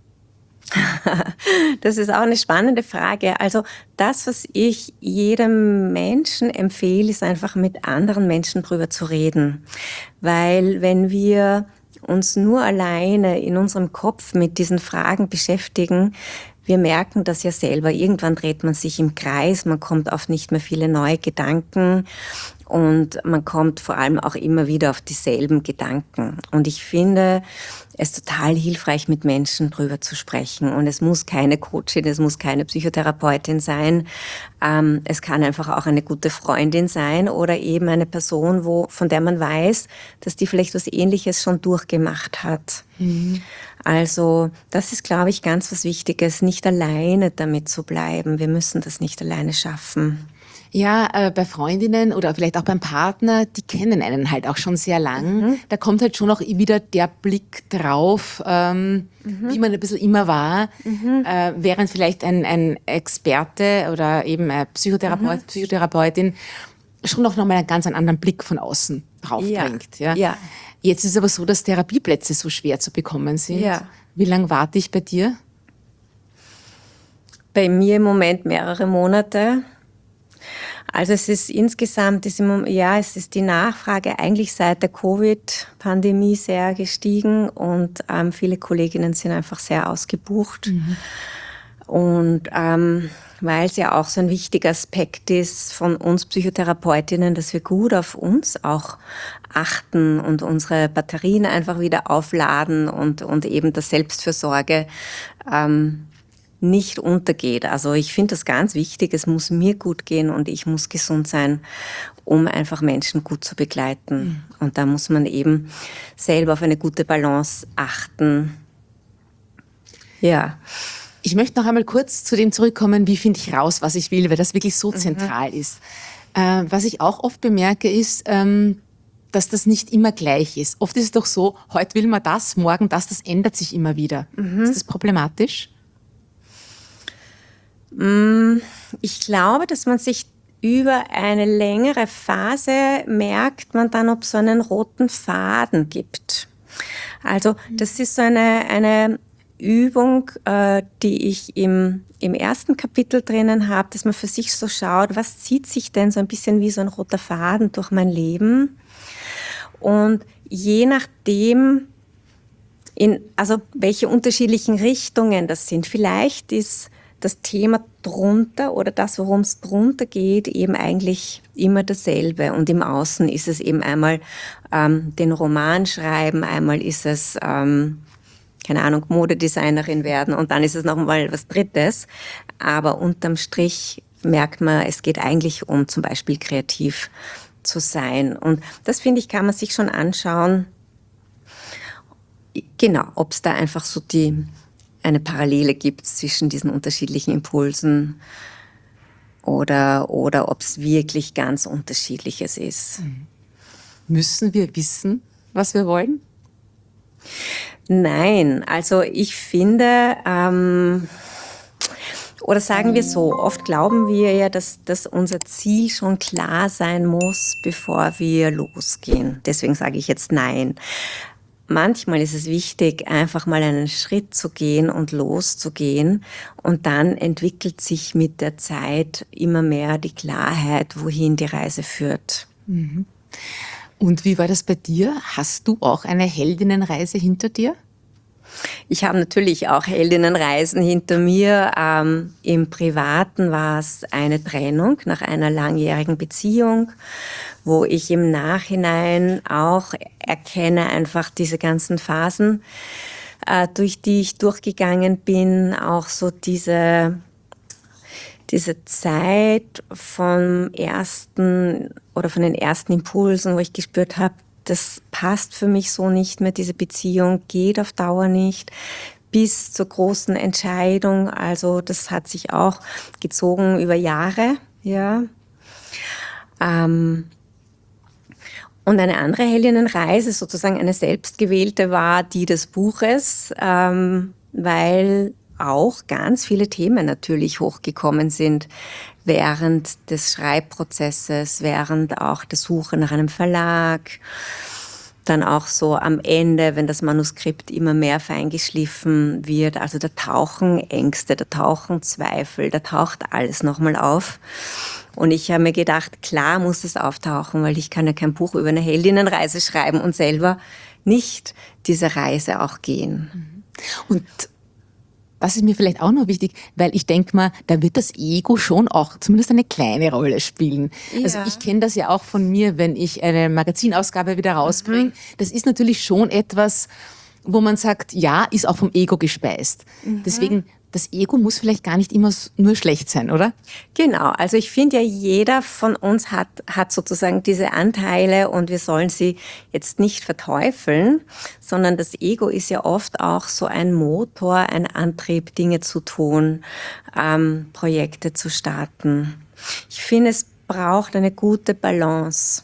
Das ist auch eine spannende Frage. Also das, was ich jedem Menschen empfehle, ist einfach mit anderen Menschen drüber zu reden. Weil wenn wir uns nur alleine in unserem Kopf mit diesen Fragen beschäftigen, wir merken das ja selber. Irgendwann dreht man sich im Kreis, man kommt auf nicht mehr viele neue Gedanken und man kommt vor allem auch immer wieder auf dieselben Gedanken. Und ich finde es total hilfreich, mit Menschen drüber zu sprechen. Und es muss keine Coachin, es muss keine Psychotherapeutin sein. Es kann einfach auch eine gute Freundin sein oder eben eine Person, von der man weiß, dass die vielleicht was Ähnliches schon durchgemacht hat. Also das ist, glaube ich, ganz was Wichtiges, nicht alleine damit zu bleiben. Wir müssen das nicht alleine schaffen. Ja, bei Freundinnen oder vielleicht auch beim Partner, die kennen einen halt auch schon sehr lang. Da kommt halt schon auch wieder der Blick drauf, wie man ein bisschen immer war, während vielleicht ein Experte oder eben ein Psychotherapeut, Psychotherapeutin schon auch nochmal einen ganz anderen Blick von außen drauf bringt. Ja. Jetzt ist es aber so, dass Therapieplätze so schwer zu bekommen sind. Ja. Wie lange warte ich bei dir? Bei mir im Moment mehrere Monate. Also es ist insgesamt, es ist die Nachfrage eigentlich seit der Covid-Pandemie sehr gestiegen und viele Kolleginnen sind einfach sehr ausgebucht. Und weil es ja auch so ein wichtiger Aspekt ist von uns Psychotherapeutinnen, dass wir gut auf uns auch achten und unsere Batterien einfach wieder aufladen und eben das Selbstfürsorge nicht untergeht. Also ich finde das ganz wichtig, es muss mir gut gehen und ich muss gesund sein, um einfach Menschen gut zu begleiten. Und da muss man eben selber auf eine gute Balance achten. Ja. Ich möchte noch einmal kurz zu dem zurückkommen, wie finde ich raus, was ich will, weil das wirklich so zentral ist. Was ich auch oft bemerke, ist, dass das nicht immer gleich ist. Oft ist es doch so, heute will man das, morgen das ändert sich immer wieder. Ist das problematisch? Ich glaube, dass man sich über eine längere Phase merkt man dann, ob es so einen roten Faden gibt. Also das ist so eine Übung, die ich im ersten Kapitel drinnen habe, dass man für sich so schaut, was zieht sich denn so ein bisschen wie so ein roter Faden durch mein Leben? Und je nachdem, welche unterschiedlichen Richtungen das sind, vielleicht ist das Thema drunter oder das, worum es drunter geht, eben eigentlich immer dasselbe. Und im Außen ist es eben einmal den Roman schreiben, einmal ist es, keine Ahnung, Modedesignerin werden und dann ist es noch mal was Drittes. Aber unterm Strich merkt man, es geht eigentlich um zum Beispiel kreativ zu sein. Und das, finde ich, kann man sich schon anschauen, genau, ob es da einfach so eine Parallele gibt zwischen diesen unterschiedlichen Impulsen oder ob es wirklich ganz Unterschiedliches ist. Müssen wir wissen, was wir wollen? Nein, also ich finde, oder sagen wir so, oft glauben wir ja, dass unser Ziel schon klar sein muss, bevor wir losgehen. Deswegen sage ich jetzt nein. Manchmal ist es wichtig, einfach mal einen Schritt zu gehen und loszugehen. Und dann entwickelt sich mit der Zeit immer mehr die Klarheit, wohin die Reise führt. Und wie war das bei dir? Hast du auch eine Heldinnenreise hinter dir? Ich habe natürlich auch Heldinnenreisen hinter mir. Im Privaten war es eine Trennung nach einer langjährigen Beziehung, wo ich im Nachhinein auch erkenne, einfach diese ganzen Phasen, durch die ich durchgegangen bin, auch so diese Zeit von den ersten Impulsen, wo ich gespürt habe, das passt für mich so nicht mehr, diese Beziehung geht auf Dauer nicht, bis zur großen Entscheidung. Also das hat sich auch gezogen über Jahre, ja. Und eine andere Heldinnenreise, sozusagen eine selbstgewählte, war die des Buches, weil auch ganz viele Themen natürlich hochgekommen sind während des Schreibprozesses, während auch der Suche nach einem Verlag, dann auch so am Ende, wenn das Manuskript immer mehr feingeschliffen wird. Also da tauchen Ängste, da tauchen Zweifel, da taucht alles nochmal auf. Und ich habe mir gedacht, klar muss es auftauchen, weil ich kann ja kein Buch über eine Heldinnenreise schreiben und selber nicht diese Reise auch gehen. Und das ist mir vielleicht auch noch wichtig, weil ich denke mal, da wird das Ego schon auch zumindest eine kleine Rolle spielen. Ja. Also ich kenne das ja auch von mir, wenn ich eine Magazinausgabe wieder rausbringe. Das ist natürlich schon etwas, wo man sagt, ja, ist auch vom Ego gespeist. Deswegen, das Ego muss vielleicht gar nicht immer nur schlecht sein, oder? Genau, also ich finde ja, jeder von uns hat sozusagen diese Anteile und wir sollen sie jetzt nicht verteufeln, sondern das Ego ist ja oft auch so ein Motor, ein Antrieb, Dinge zu tun, Projekte zu starten. Ich finde, es braucht eine gute Balance,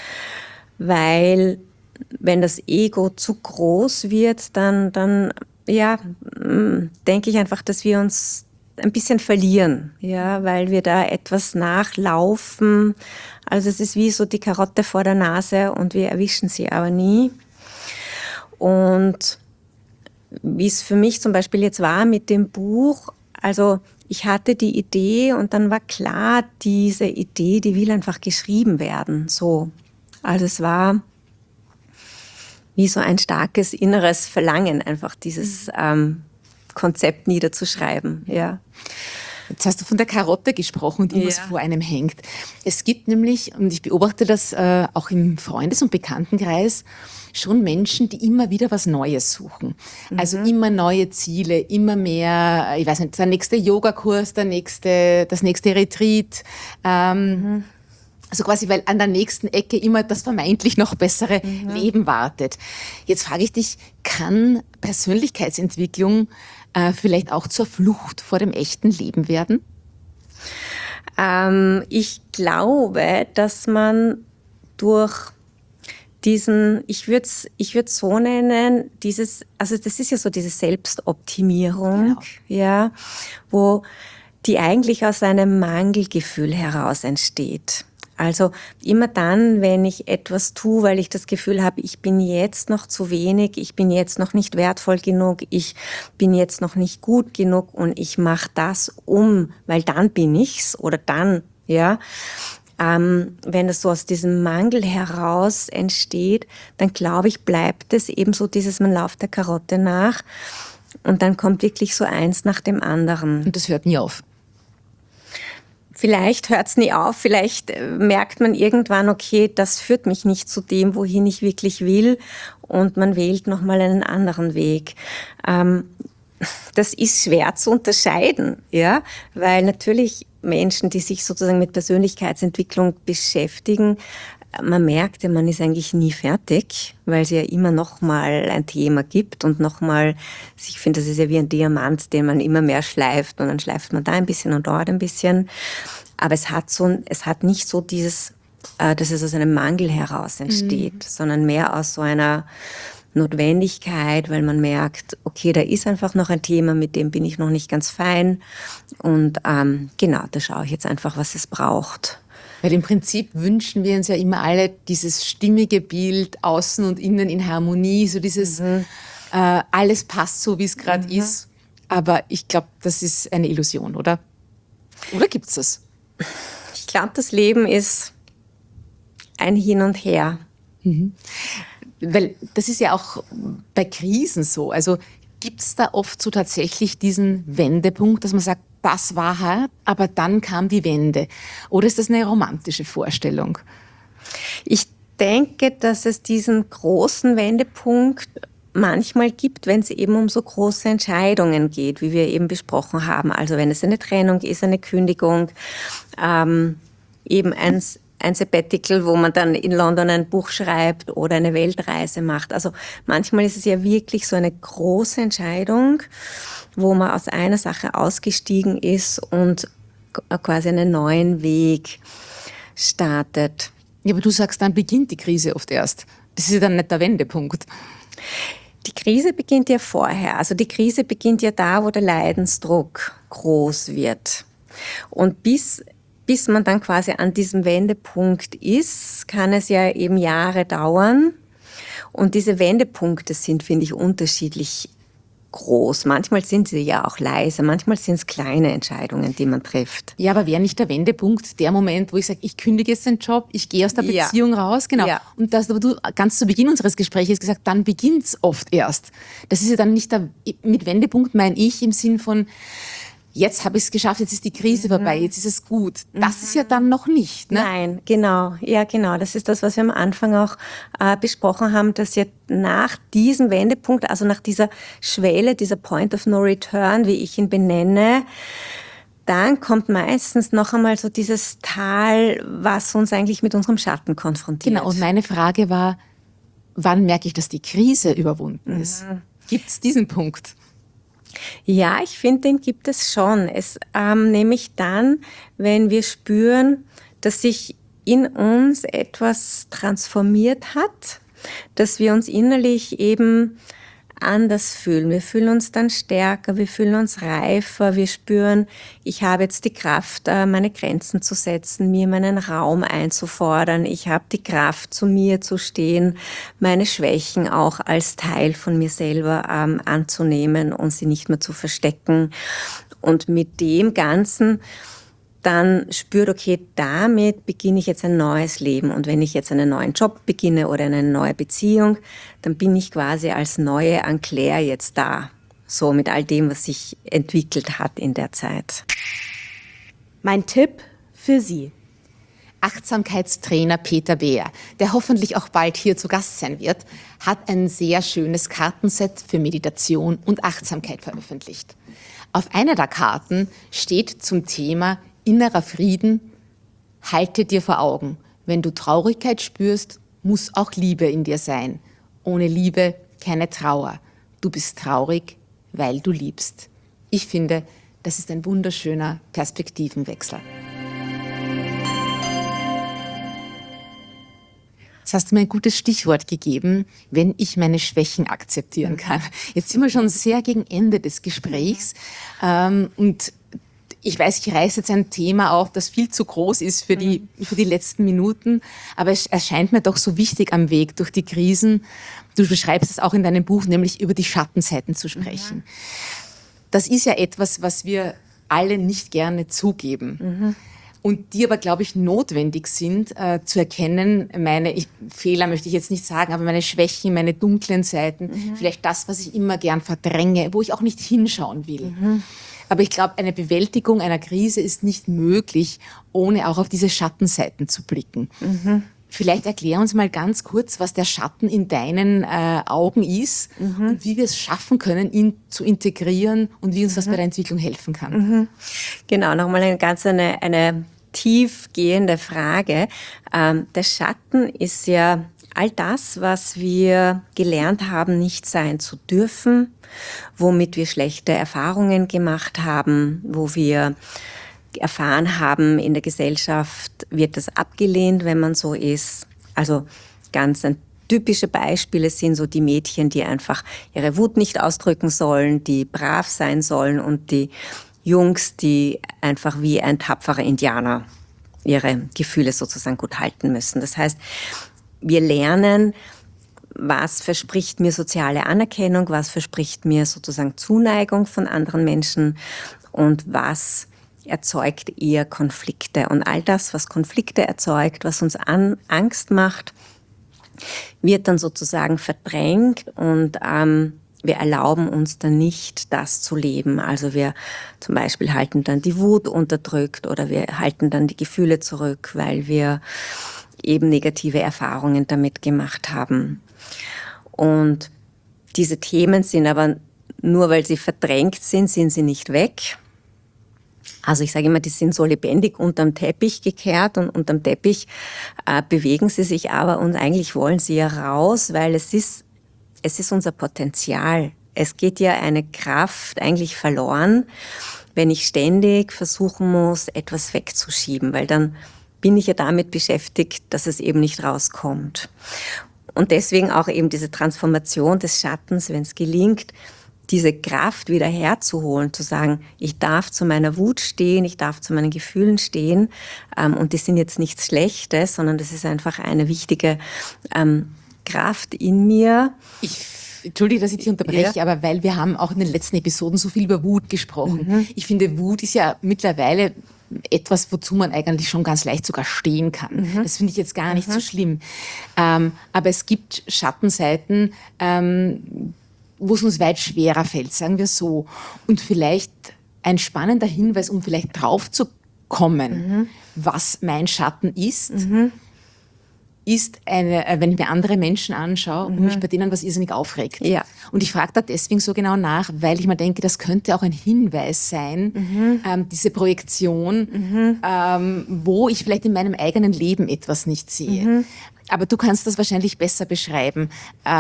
weil wenn das Ego zu groß wird, dann denke ich einfach, dass wir uns ein bisschen verlieren, ja, weil wir da etwas nachlaufen. Also es ist wie so die Karotte vor der Nase und wir erwischen sie aber nie. Und wie es für mich zum Beispiel jetzt war mit dem Buch, also ich hatte die Idee und dann war klar, diese Idee, die will einfach geschrieben werden. So. Also es war wie so ein starkes inneres Verlangen, einfach dieses Konzept niederzuschreiben. Ja. Jetzt hast du von der Karotte gesprochen, die was vor einem hängt. Es gibt nämlich, und ich beobachte das auch im Freundes- und Bekanntenkreis, schon Menschen, die immer wieder was Neues suchen. Also immer neue Ziele, immer mehr, ich weiß nicht, der nächste Yogakurs, das nächste Retreat. Also quasi, weil an der nächsten Ecke immer das vermeintlich noch bessere Leben wartet. Jetzt frage ich dich, kann Persönlichkeitsentwicklung vielleicht auch zur Flucht vor dem echten Leben werden? Ich glaube, dass man durch diesen, ich würde es so nennen, also das ist ja so diese Selbstoptimierung, ja, wo die eigentlich aus einem Mangelgefühl heraus entsteht. Also immer dann, wenn ich etwas tue, weil ich das Gefühl habe, ich bin jetzt noch zu wenig, ich bin jetzt noch nicht wertvoll genug, ich bin jetzt noch nicht gut genug und ich mache das weil dann bin ich's oder dann, ja. Wenn das so aus diesem Mangel heraus entsteht, dann glaube ich, bleibt es eben so man lauft der Karotte nach und dann kommt wirklich so eins nach dem anderen. Und das hört nie auf. Vielleicht hört es nie auf, vielleicht merkt man irgendwann, okay, das führt mich nicht zu dem, wohin ich wirklich will und man wählt nochmal einen anderen Weg. Das ist schwer zu unterscheiden, ja, weil natürlich Menschen, die sich sozusagen mit Persönlichkeitsentwicklung beschäftigen, man merkt ja, man ist eigentlich nie fertig, weil es ja immer noch mal ein Thema gibt und noch mal, ich finde, das ist ja wie ein Diamant, den man immer mehr schleift und dann schleift man da ein bisschen und dort ein bisschen. Aber es hat nicht so dieses, dass es aus einem Mangel heraus entsteht, sondern mehr aus so einer Notwendigkeit, weil man merkt, okay, da ist einfach noch ein Thema, mit dem bin ich noch nicht ganz fein und genau, da schaue ich jetzt einfach, was es braucht. Weil im Prinzip wünschen wir uns ja immer alle dieses stimmige Bild, außen und innen in Harmonie, so dieses alles passt so, wie es gerade ist. Aber ich glaube, das ist eine Illusion, oder? Oder gibt's das? Ich glaube, das Leben ist ein Hin und Her. Weil das ist ja auch bei Krisen so. Also gibt's da oft so tatsächlich diesen Wendepunkt, dass man sagt, das war hart, aber dann kam die Wende? Oder ist das eine romantische Vorstellung? Ich denke, dass es diesen großen Wendepunkt manchmal gibt, wenn es eben um so große Entscheidungen geht, wie wir eben besprochen haben. Also wenn es eine Trennung ist, eine Kündigung, eben ein Sabbatical, wo man dann in London ein Buch schreibt oder eine Weltreise macht. Also manchmal ist es ja wirklich so eine große Entscheidung, wo man aus einer Sache ausgestiegen ist und quasi einen neuen Weg startet. Ja, aber du sagst, dann beginnt die Krise oft erst. Das ist ja dann nicht der Wendepunkt. Die Krise beginnt ja vorher. Also die Krise beginnt ja da, wo der Leidensdruck groß wird. Und bis man dann quasi an diesem Wendepunkt ist, kann es ja eben Jahre dauern. Und diese Wendepunkte sind, finde ich, unterschiedlich groß. Manchmal sind sie ja auch leise, manchmal sind es kleine Entscheidungen, die man trifft. Ja, aber wäre nicht der Wendepunkt der Moment, wo ich sage, ich kündige jetzt den Job, ich gehe aus der Beziehung raus? Genau. Ja. Und das, aber du ganz zu Beginn unseres Gesprächs gesagt, dann beginnt's oft erst. Das ist ja dann nicht mit Wendepunkt meine ich im Sinn von, jetzt habe ich es geschafft, jetzt ist die Krise vorbei, jetzt ist es gut. Das ist ja dann noch nicht. Ne? Nein, genau. Ja, genau. Das ist das, was wir am Anfang auch besprochen haben, dass ja nach diesem Wendepunkt, also nach dieser Schwelle, dieser Point of No Return, wie ich ihn benenne, dann kommt meistens noch einmal so dieses Tal, was uns eigentlich mit unserem Schatten konfrontiert. Genau, und meine Frage war, wann merke ich, dass die Krise überwunden ist? Gibt es diesen Punkt? Ja, ich finde, den gibt es schon. Nämlich dann, wenn wir spüren, dass sich in uns etwas transformiert hat, dass wir uns innerlich eben anders fühlen. Wir fühlen uns dann stärker, wir fühlen uns reifer, wir spüren, ich habe jetzt die Kraft, meine Grenzen zu setzen, mir meinen Raum einzufordern. Ich habe die Kraft, zu mir zu stehen, meine Schwächen auch als Teil von mir selber anzunehmen und sie nicht mehr zu verstecken. und mit dem Ganzen dann spürt, okay, damit beginne ich jetzt ein neues Leben. Und wenn ich jetzt einen neuen Job beginne oder eine neue Beziehung, dann bin ich quasi als neue Anne-Claire jetzt da. So mit all dem, was sich entwickelt hat in der Zeit. Mein Tipp für Sie. Achtsamkeitstrainer Peter Beer, der hoffentlich auch bald hier zu Gast sein wird, hat ein sehr schönes Kartenset für Meditation und Achtsamkeit veröffentlicht. Auf einer der Karten steht zum Thema innerer Frieden: Halte dir vor Augen, wenn du Traurigkeit spürst, muss auch Liebe in dir sein. Ohne Liebe keine Trauer. Du bist traurig, weil du liebst. Ich finde, das ist ein wunderschöner Perspektivenwechsel. Jetzt hast du mir ein gutes Stichwort gegeben, wenn ich meine Schwächen akzeptieren kann. Jetzt sind wir schon sehr gegen Ende des Gesprächs und ich weiß, ich reiße jetzt ein Thema auf, das viel zu groß ist für die letzten Minuten, aber es erscheint mir doch so wichtig am Weg durch die Krisen. Du beschreibst es auch in deinem Buch, nämlich über die Schattenseiten zu sprechen. Das ist ja etwas, was wir alle nicht gerne zugeben. Und die aber, glaube ich, notwendig sind, zu erkennen, Fehler möchte ich jetzt nicht sagen, aber meine Schwächen, meine dunklen Seiten, vielleicht das, was ich immer gern verdränge, wo ich auch nicht hinschauen will. Aber ich glaube, eine Bewältigung einer Krise ist nicht möglich, ohne auch auf diese Schattenseiten zu blicken. Vielleicht erklär uns mal ganz kurz, was der Schatten in deinen Augen ist und wie wir es schaffen können, ihn zu integrieren und wie uns das bei der Entwicklung helfen kann. Genau, nochmal eine tiefgehende Frage. Der Schatten ist ja all das, was wir gelernt haben, nicht sein zu dürfen, womit wir schlechte Erfahrungen gemacht haben, wo wir erfahren haben, in der Gesellschaft wird das abgelehnt, wenn man so ist. Also ganz typische Beispiele sind so die Mädchen, die einfach ihre Wut nicht ausdrücken sollen, die brav sein sollen, und die Jungs, die einfach wie ein tapferer Indianer ihre Gefühle sozusagen gut halten müssen. Das heißt, wir lernen, was verspricht mir soziale Anerkennung, was verspricht mir sozusagen Zuneigung von anderen Menschen und was erzeugt eher Konflikte. Und all das, was Konflikte erzeugt, was uns Angst macht, wird dann sozusagen verdrängt und wir erlauben uns dann nicht, das zu leben. Also wir zum Beispiel halten dann die Wut unterdrückt oder wir halten dann die Gefühle zurück, weil wir eben negative Erfahrungen damit gemacht haben. Und diese Themen sind aber, nur weil sie verdrängt sind sie nicht weg. Also ich sage immer, die sind so lebendig unterm Teppich gekehrt und unterm Teppich bewegen sie sich aber und eigentlich wollen sie ja raus, weil es ist unser Potenzial. Es geht ja eine Kraft eigentlich verloren, wenn ich ständig versuchen muss, etwas wegzuschieben, weil dann bin ich ja damit beschäftigt, dass es eben nicht rauskommt. Und deswegen auch eben diese Transformation des Schattens, wenn es gelingt, diese Kraft wieder herzuholen, zu sagen, ich darf zu meiner Wut stehen, ich darf zu meinen Gefühlen stehen und die sind jetzt nichts Schlechtes, sondern das ist einfach eine wichtige Kraft in mir. Entschuldige, dass ich dich unterbreche, Ja. aber weil wir haben auch in den letzten Episoden so viel über Wut gesprochen. Ich finde, Wut ist ja mittlerweile etwas, wozu man eigentlich schon ganz leicht sogar stehen kann. Das finde ich jetzt gar nicht so schlimm. Aber es gibt Schattenseiten, wo es uns weit schwerer fällt, sagen wir so. Und vielleicht ein spannender Hinweis, um vielleicht drauf zu kommen, was mein Schatten ist, ist wenn ich mir andere Menschen anschaue und mich bei denen was irrsinnig aufregt. Ja. Und ich frage da deswegen so genau nach, weil ich mir denke, das könnte auch ein Hinweis sein, diese Projektion, wo ich vielleicht in meinem eigenen Leben etwas nicht sehe. Aber du kannst das wahrscheinlich besser beschreiben.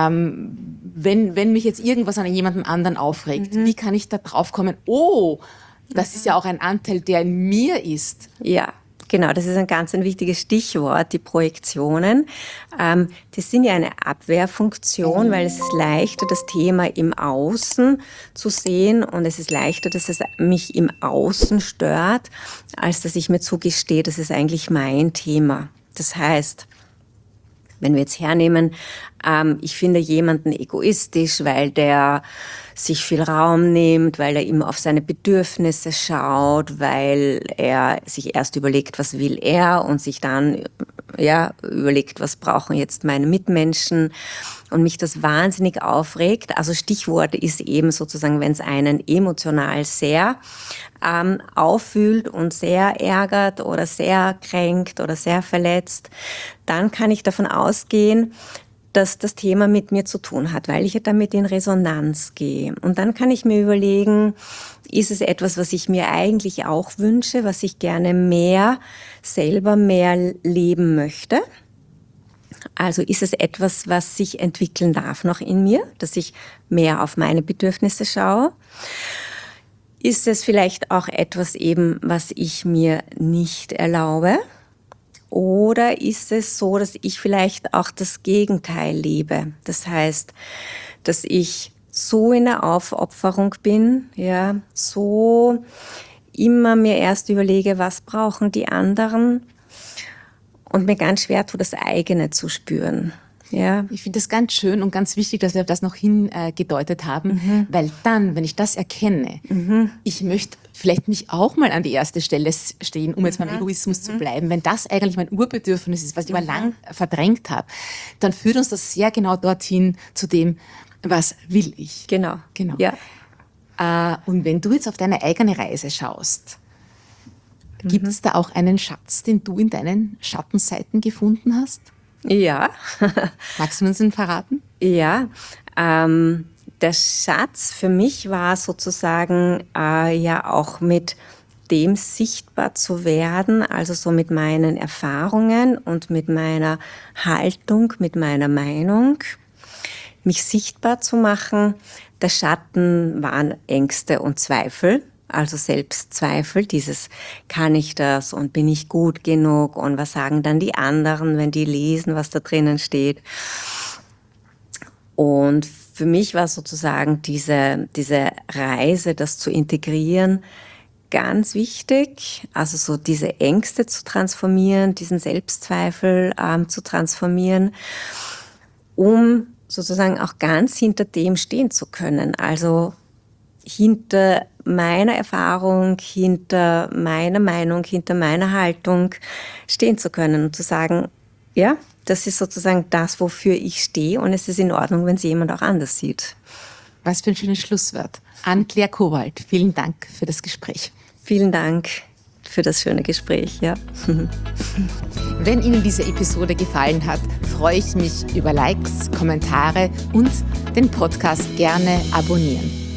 Wenn mich jetzt irgendwas an jemandem anderen aufregt, wie kann ich da drauf kommen? Oh, das ist ja auch ein Anteil, der in mir ist. Ja, genau, das ist ein ganz wichtiges Stichwort, die Projektionen. Die sind ja eine Abwehrfunktion, weil es ist leichter, das Thema im Außen zu sehen und es ist leichter, dass es mich im Außen stört, als dass ich mir zugestehe, das ist eigentlich mein Thema. Das heißt, wenn wir jetzt hernehmen, Ich finde jemanden egoistisch, weil der sich viel Raum nimmt, weil er immer auf seine Bedürfnisse schaut, weil er sich erst überlegt, was will er und sich dann überlegt, was brauchen jetzt meine Mitmenschen und mich das wahnsinnig aufregt. Also Stichwort ist eben sozusagen, wenn es einen emotional sehr auffühlt und sehr ärgert oder sehr kränkt oder sehr verletzt, dann kann ich davon ausgehen, dass das Thema mit mir zu tun hat, weil ich damit in Resonanz gehe. Und dann kann ich mir überlegen, ist es etwas, was ich mir eigentlich auch wünsche, was ich gerne selber mehr leben möchte? Also ist es etwas, was sich entwickeln darf noch in mir, dass ich mehr auf meine Bedürfnisse schaue? Ist es vielleicht auch etwas eben, was ich mir nicht erlaube? Oder ist es so, dass ich vielleicht auch das Gegenteil lebe? Das heißt, dass ich so in der Aufopferung bin, so immer mir erst überlege, was brauchen die anderen und mir ganz schwer tut, das eigene zu spüren. Ja. Ich finde das ganz schön und ganz wichtig, dass wir das noch hingedeutet haben, weil dann, wenn ich das erkenne, ich möchte vielleicht mich auch mal an die erste Stelle stehen, um jetzt beim Egoismus zu bleiben. Wenn das eigentlich mein Urbedürfnis ist, was ich immer lang verdrängt habe, dann führt uns das sehr genau dorthin zu dem, was will ich. Genau. Ja. Und wenn du jetzt auf deine eigene Reise schaust, gibt es da auch einen Schatz, den du in deinen Schattenseiten gefunden hast? Ja. Magst du uns den verraten? Ja, der Schatz für mich war sozusagen auch mit dem sichtbar zu werden, also so mit meinen Erfahrungen und mit meiner Haltung, mit meiner Meinung, mich sichtbar zu machen. Der Schatten waren Ängste und Zweifel. Also Selbstzweifel, dieses kann ich das und bin ich gut genug und was sagen dann die anderen, wenn die lesen, was da drinnen steht. Und für mich war sozusagen diese Reise, das zu integrieren, ganz wichtig. Also so diese Ängste zu transformieren, diesen Selbstzweifel zu transformieren, um sozusagen auch ganz hinter dem stehen zu können. Also hinter meiner Erfahrung, hinter meiner Meinung, hinter meiner Haltung stehen zu können und zu sagen, ja, das ist sozusagen das, wofür ich stehe und es ist in Ordnung, wenn es jemand auch anders sieht. Was für ein schönes Schlusswort. Anne-Claire Kowald, vielen Dank für das Gespräch. Vielen Dank für das schöne Gespräch, ja. Wenn Ihnen diese Episode gefallen hat, freue ich mich über Likes, Kommentare und den Podcast gerne abonnieren.